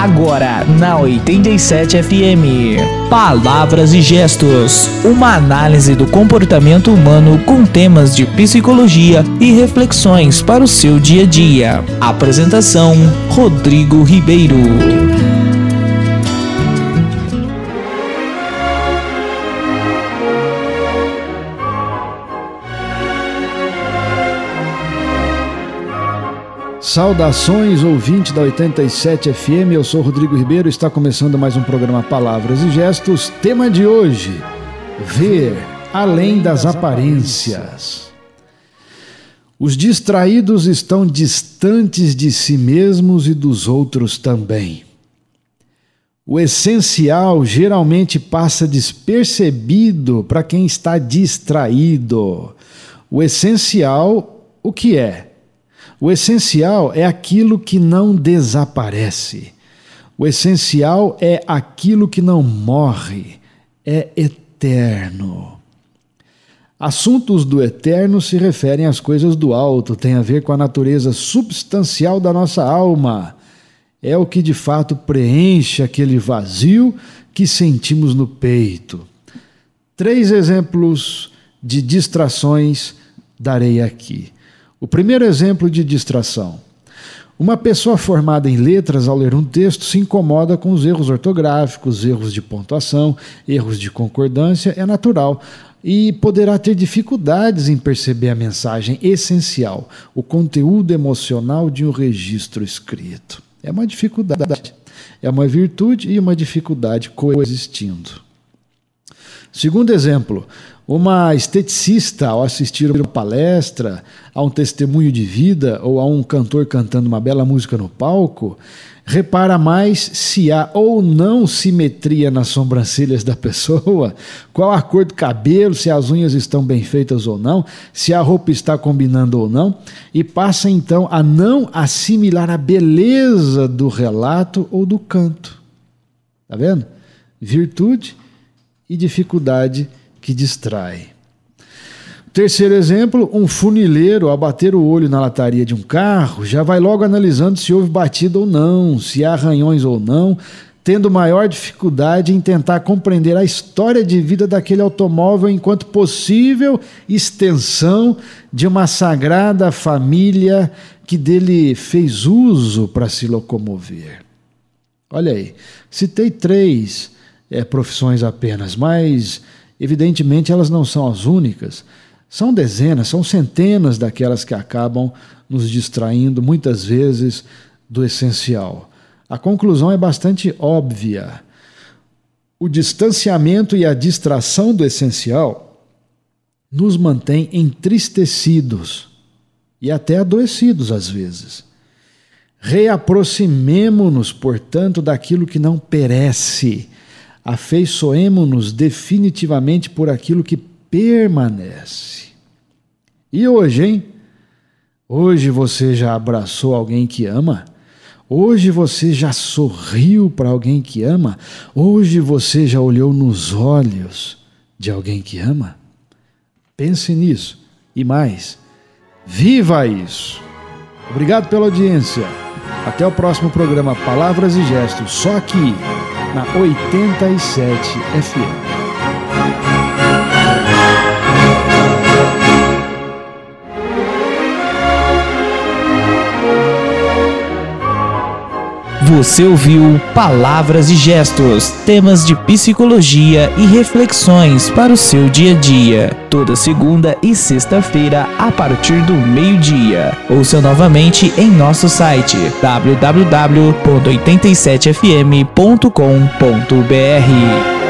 Agora na 87 FM. Palavras e gestos. Uma análise do comportamento humano com temas de psicologia e reflexões para o seu dia a dia. Apresentação: Rodrigo Ribeiro. Saudações, ouvinte da 87 FM, eu sou Rodrigo Ribeiro, está começando mais um programa Palavras e Gestos. Tema de hoje: ver além das aparências. Os distraídos estão distantes de si mesmos e dos outros também. O essencial geralmente passa despercebido para quem está distraído. O essencial, o que é? O essencial é aquilo que não desaparece. O essencial é aquilo que não morre, é eterno. Assuntos do eterno se referem às coisas do alto, tem a ver com a natureza substancial da nossa alma. É o que de fato preenche aquele vazio que sentimos no peito. 3 exemplos de distrações darei aqui. O primeiro exemplo de distração. Uma pessoa formada em letras, ao ler um texto, se incomoda com os erros ortográficos, erros de pontuação, erros de concordância, é natural. E poderá ter dificuldades em perceber a mensagem essencial, o conteúdo emocional de um registro escrito. É uma dificuldade, é uma virtude e uma dificuldade coexistindo. Segundo exemplo, uma esteticista, ao assistir a uma palestra, a um testemunho de vida ou a um cantor cantando uma bela música no palco, repara mais se há ou não simetria nas sobrancelhas da pessoa, qual a cor do cabelo, se as unhas estão bem feitas ou não, se a roupa está combinando ou não, e passa então a não assimilar a beleza do relato ou do canto. Está vendo? Virtude e dificuldade que distrai. Terceiro exemplo, um funileiro, ao bater o olho na lataria de um carro, já vai logo analisando se houve batida ou não, se há arranhões ou não, tendo maior dificuldade em tentar compreender a história de vida daquele automóvel enquanto possível extensão de uma sagrada família que dele fez uso para se locomover. Olha aí, citei 3 profissões apenas, mas evidentemente elas não são as únicas. São dezenas, são centenas daquelas que acabam nos distraindo muitas vezes do essencial. A conclusão é bastante óbvia. O distanciamento e a distração do essencial nos mantém entristecidos e até adoecidos às vezes. Reaproximemo-nos, portanto, daquilo que não perece. Afeiçoemo-nos definitivamente por aquilo que permanece. E hoje, hein? Hoje você já abraçou alguém que ama? Hoje você já sorriu para alguém que ama? Hoje você já olhou nos olhos de alguém que ama? Pense nisso e mais. Viva isso! Obrigado pela audiência. Até o próximo programa Palavras e Gestos, só aqui na 87 FM. Você ouviu Palavras e Gestos, temas de psicologia e reflexões para o seu dia a dia. Toda segunda e sexta-feira, a partir do meio-dia. Ouça novamente em nosso site www.87fm.com.br.